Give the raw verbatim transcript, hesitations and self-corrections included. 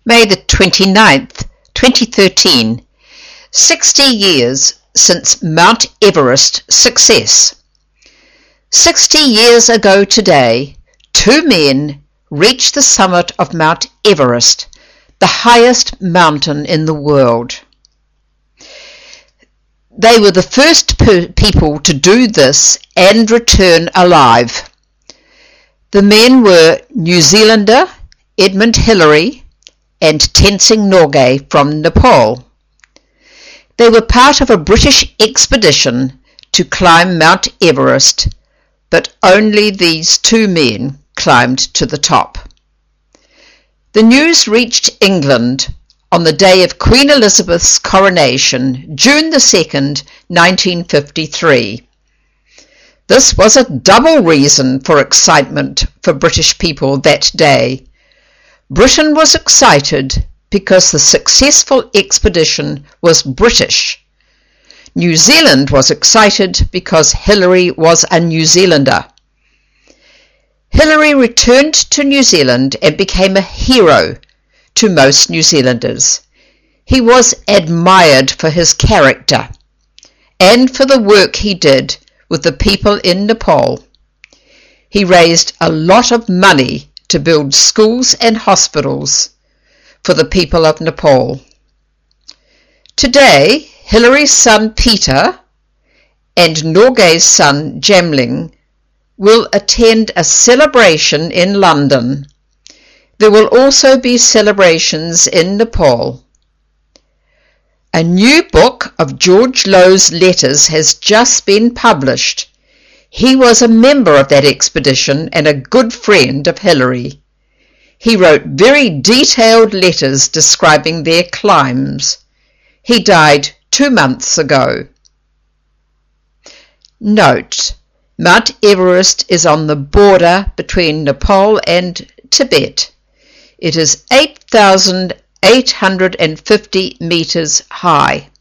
May the twenty-ninth, twenty thirteen, sixty years since Mount Everest success. Sixty years ago today, two men reached the summit of Mount Everest, the highest mountain in the world. They were the first per- people to do this and return alive. The men were New Zealander Edmund Hillary and Tenzing Norgay from Nepal. They were part of a British expedition to climb Mount Everest, but only these two men climbed to the top. The news reached England on the day of Queen Elizabeth's coronation, June the second, nineteen fifty-three. This was a double reason for excitement for British people that day. Britain was excited because the successful expedition was British. New Zealand was excited because Hillary was a New Zealander. Hillary returned to New Zealand and became a hero to most New Zealanders. He was admired for his character and for the work he did with the people in Nepal. He raised a lot of money to build schools and hospitals for the people of Nepal. Today, Hillary's son Peter and Norgay's son Jamling will attend a celebration in London. There will also be celebrations in Nepal. A new book of George Lowe's letters has just been published. He was a member of that expedition and a good friend of Hillary. He wrote very detailed letters describing their climbs. He died two months ago. Note: Mount Everest is on the border between Nepal and Tibet. It is eight thousand eight hundred fifty meters high.